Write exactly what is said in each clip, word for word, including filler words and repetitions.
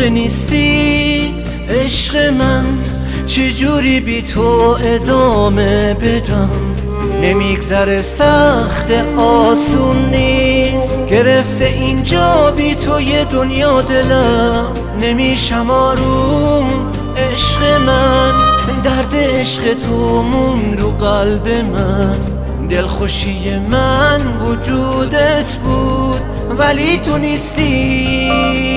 موقع نیستی عشق من، چجوری بی تو ادامه بدم؟ نمیگذره، سخت آسون نیست، گرفته اینجا بی تو یه دنیا دلم. نمیشم آروم عشق من، درد عشق تو مون رو قلب من. دلخوشی من وجودت بود ولی تو نیستی.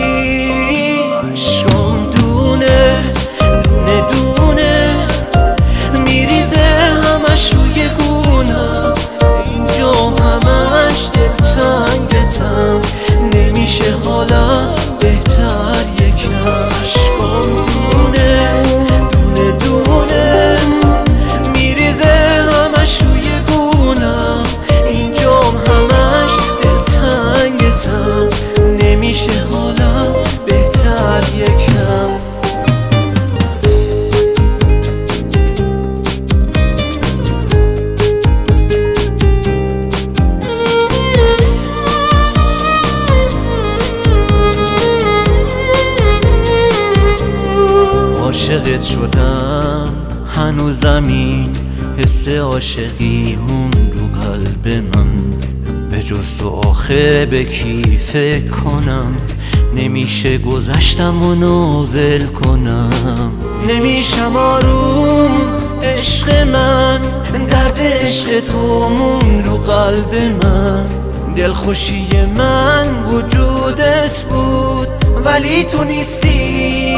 عشقم دونه دونه دونه میریزه همش روی گونم، اینجا همش دلتنگتم، نمیشه حالا بهتر یکم. عشقم دونه دونه دونه میریزه همش روی گونم، اینجا همش دلتنگتم، نمیشه حالا بهتر یکم. عاشقت شدم هنوزم، این حس عاشقی مون رو قلب من. به جز تو آخه به کی فکر کنم؟ نمیشه گذشتم و نوول کنم. نمیشم آروم عشق من، درد عشق تو مون رو قلب من. دلخوشی من وجودت بود ولی تو نیستی.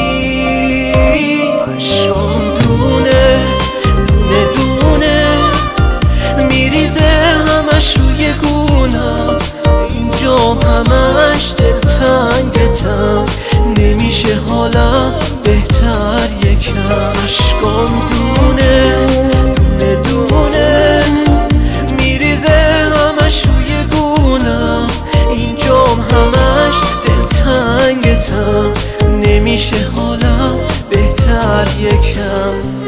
عشقم دونه دونه دونه میریزه همش روی گونم، اینجا همش دلتنگتم، نمیشه حالا بهتر یکم. عشقم دونه دونه دونه میریزه همش روی گونم، اینجا همش دلتنگتم، نمیشه حالا بهتر یکم.